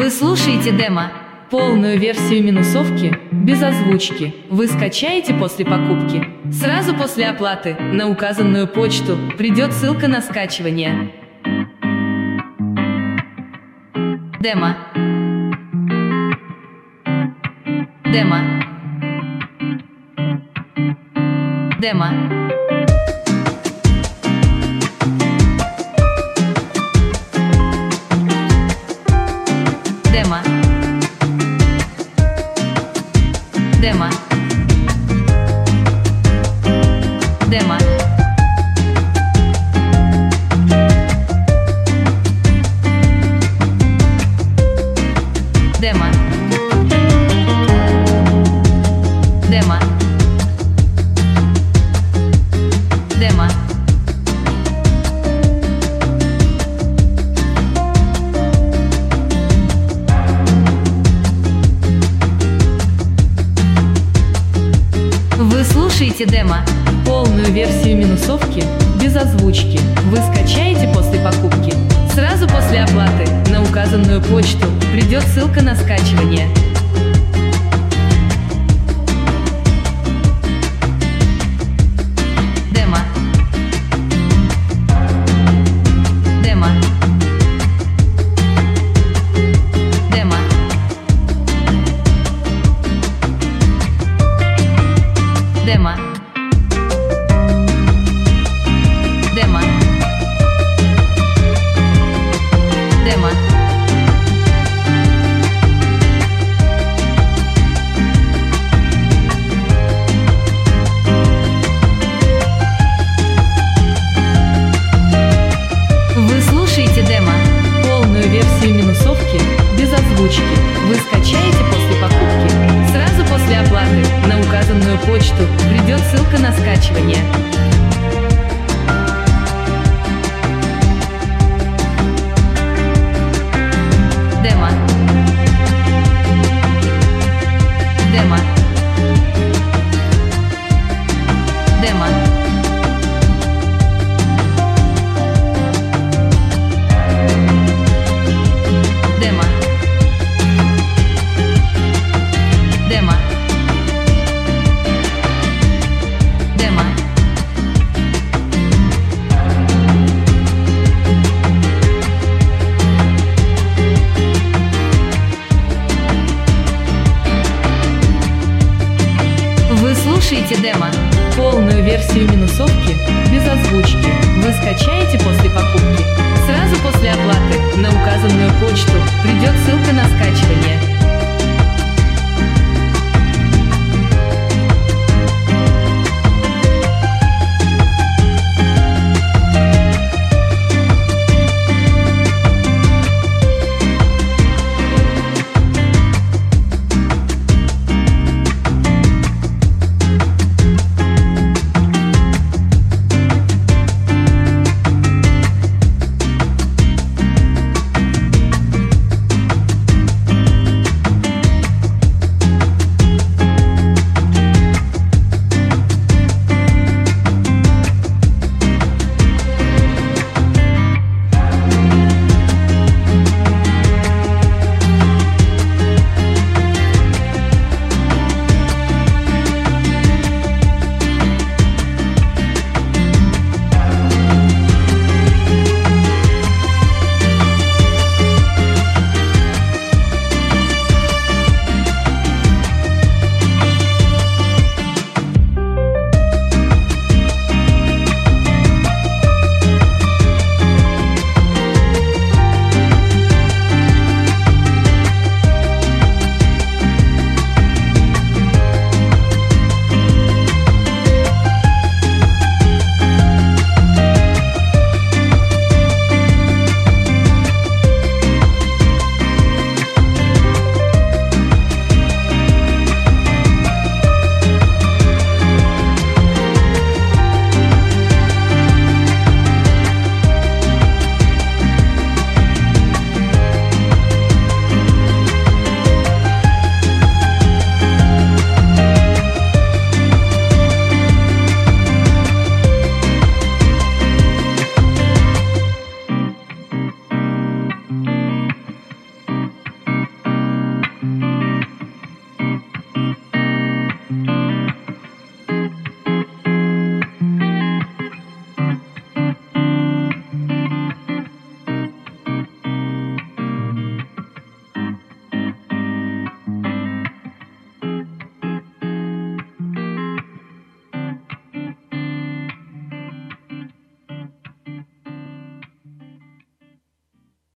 Вы слушаете демо. Полную версию минусовки, без озвучки, вы скачаете после покупки. Сразу после оплаты на указанную почту придет ссылка на скачивание. Демо. Демо. Демо. Демо. Демо. Демо. Демо. Демо. Демо. Вы слушаете демо. Полную версию минусовки, без озвучки, вы скачаете после покупки. Сразу после оплаты на указанную почту придет ссылка на скачивание. Демо. Демо. Демо. Демо. Демо. Демо. Вы слушаете демо. Полную версию минусовки, без озвучки, вы скачаете после покупки. Сразу после оплаты на указанную почту придет ссылка на скачивание. Демо. Демо. Демо. Демо. Демо. Демо. Вы слушаете демо. Полную версию минусовки, без озвучки, вы скачаете после покупки. Сразу после оплаты на указанную почту придет ссылка на скачивание.